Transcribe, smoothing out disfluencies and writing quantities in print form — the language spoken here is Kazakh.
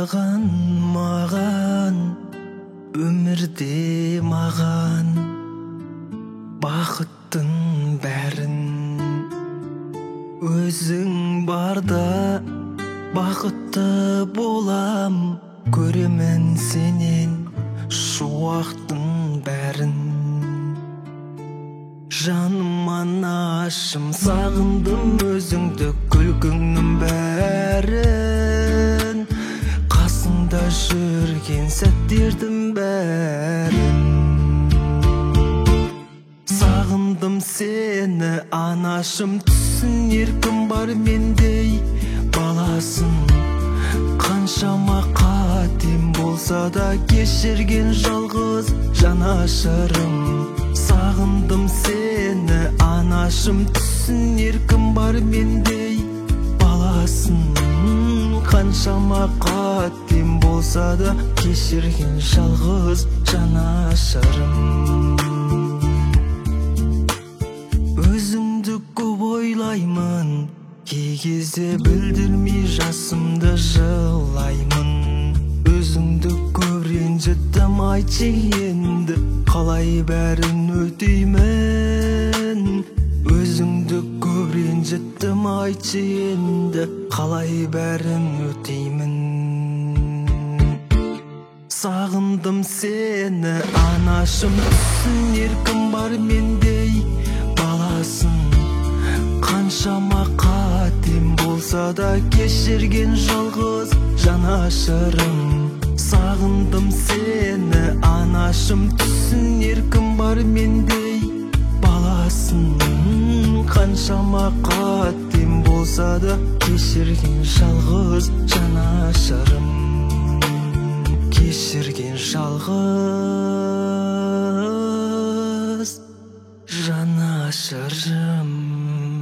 саған маған өмірде маған бақыттың бәрін өзің барда бақытты болам, көремін сенен шуақтың бәрін. Жаным анашым, сағындым өзіңді, күлкіңнің бәрін, қасыңда жүрген сәттердің бәрін. Сағындым сені анашым, түсін еркім бар мендей баласын. Қаншама қатем болса да кешірген жалғыз жанашырым. Сағындым сені анашым, түсін еркім бар мендей баласын. Қаншама қатем болса да кешірген жалғыз жанашырым. Өзіңді көп ойлаймын, кей кезде білдірмей жасымды жылаймын. Өзіңді көп ренжіттім, айтшы енді қалай бәрін өтеймін. Өзіңді көп ренжіттім, айтшы енді қалай бәрін өтеймін. Сағындым сені анашым, түсін еркім бар мендей баласын. Қаншама қатем болса да кешірген жалғыз жанашырым. Сағындым сені анашым, түсін еркім бар мендей баласын. Қаншама қатем болса да кешірген жалғыз жанашырым. Кешірген жалғыз жанашырым.